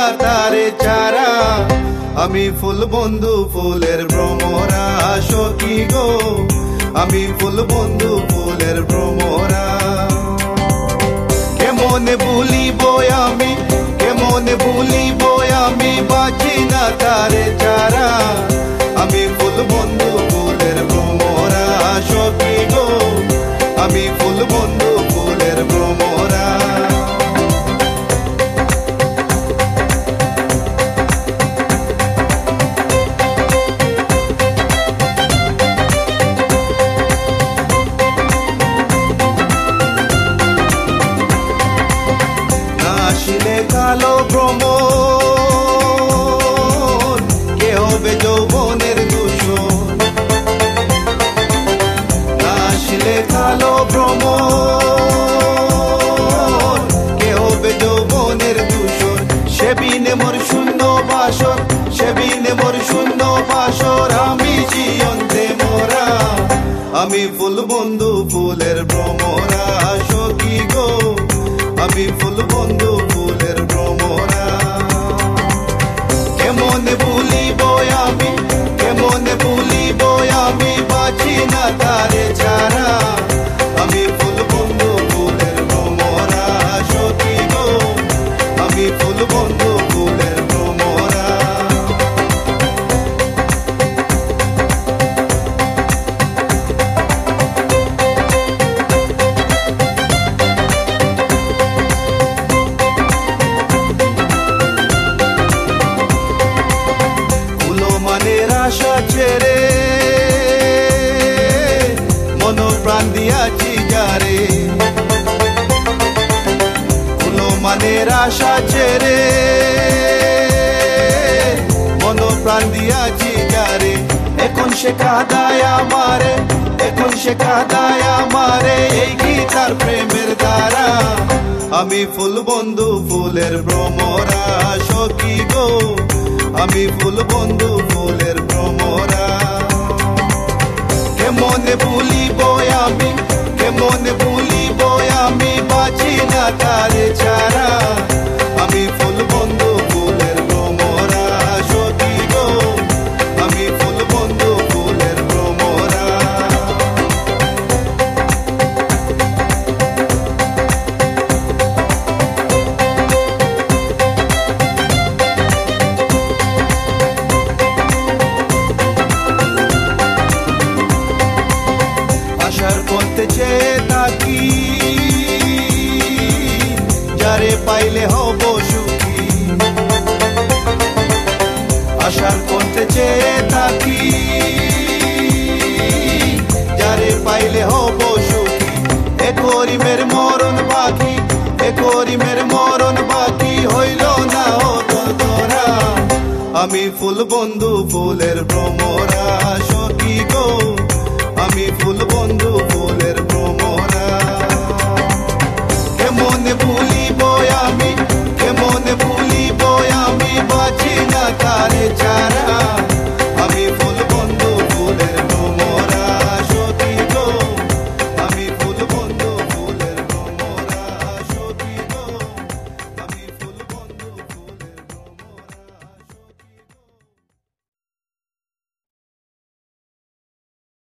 না তারে চারা। আমি ফুল বন্ধু ফুলের ভ্রমরা সখী গো, আমি ফুল বন্ধু ফুলের ভ্রমরা। কেমনে ভুলিব আমি, কেমনে ভুলিব আমি, বাঁচি না তারে চারা। আমি ফুল বন্ধু ফুলের ভ্রমরা সখী গো, আমি ফুল বন্ধু ফুলের ভ্রমরা। আসিলে কালো ভ্রমণ, কে হবে যৌবনের দূষণ। আসিলে কালো ভ্রমণ, কে হবে যৌবনের দূষণ। সেবিনে মোর শূন্য বাসর, সেবিনে মোর শূন্য বাসর, আমি জীবন্তে মোরা। আমি ফুল বন্ধু ফুলের ভ্রমরা সখী গো, আমি ফুল বন্ধু ফুলের ভ্রমরা। কেমনে ভুলিব আমি, কেমনে ভুলিব আমি, বাঁচি না তারে ছাড়া। আমি ফুল বন্ধু ফুলের ভ্রমরা সখী গো, আমি ফুল বন্ধু ফুলের ভ্রমরা। আশা ছেড়ে মন প্রাণ দিয়াছি যারে, কোনো মানের আশা ছেড়ে মন প্রাণ দিয়াছি যারে। এখন সে কাঁদায় আমারে, এখন সে কাঁদায় আমারে, এই কি তার প্রেমের দ্বারা। আমি ফুল বন্ধু ফুলের ভ্রমরা সখী গো, আমি ফুল বন্ধু ফুলের ভ্রমরা। কেমনে ভুলিব আমি, কেমনে ভুলিব আমি, বাঁচি না তারে ছাড়া। আমি ফুল বন্ধু ফুলের ভ্রমরা সখী গো, আমি ফুল বন্ধু ফুলের ভ্রমরা। আশার পথে চেয়ে থাকি, যারে পাইলে হব সুখী। আশার পথে চেয়ে থাকি, যারে পাইলে হব সুখী। এ করিমের মরণ বাকি, এ করিমের মরণ বাকি, হইল না তোর ধরা। আমি ফুল বন্ধু ফুলের ভ্রমরা সখী গো,